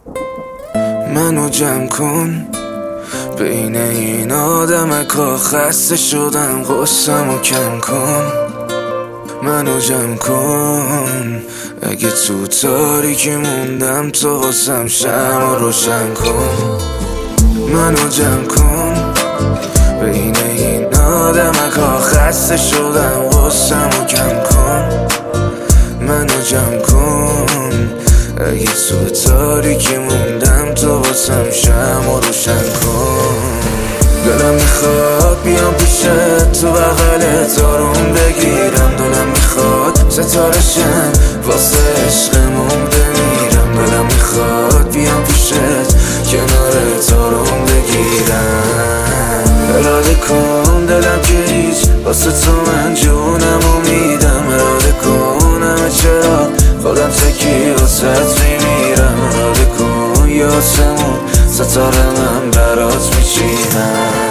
منو جمع کن بین این آدمکا، خسته شدم غصه‌مو کم کن. منو جمع کن اگه تو تاریکی موندم، تو واسم شمع روشن کن. منو جمع کن بین این آدمکا، خسته شدم غصه‌مو کم کن. منو جمع کن اگه تو تاریکی موندم، تو واسم شمع روشن کن. دلم میخواد بیام پیشت، تو بغلت آروم بگیرم. دلم میخواد ستاره شم واسه عشقمون بمیرم. دلم میخواد بیام پیشت، کنارت آروم بگیرم. اراده کن دلم که هیچ، واسه تو من جونمو میدم. اراده کن همه چرا خودم تکی واسه میمیرم. اراده کن یه آسمون ستاره من برات میچینم.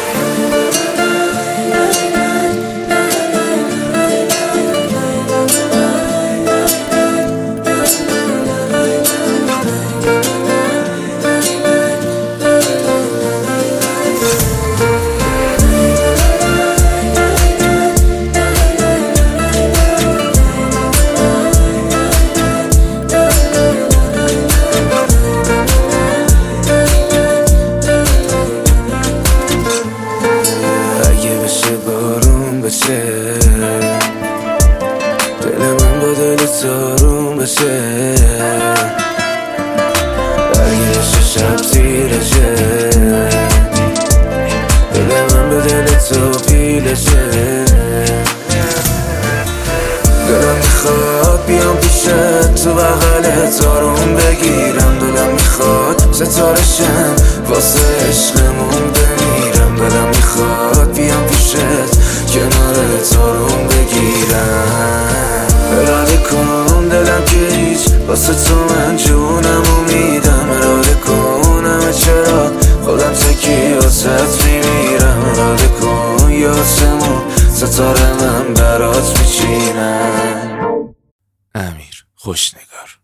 دل من با دلت آروم بشه، برگشت شب تیره شه. دل من به دلت پیله شه. دلم میخواد بیام پیشت، تو بغلت آروم بگیرم. دلم میخواد ستاره شم واسه عشقمون بمیرم. دلم میخواد بیام پیشت، کنارت آروم بگیرم. اراده کن دلم که هیچ، واسه تو من جونمو میدم. اراده کن همه چرا خودم تکی واسه میمیرم. اراده کن یه آسمون ستاره من برات میچینم. امیر خوشنگار.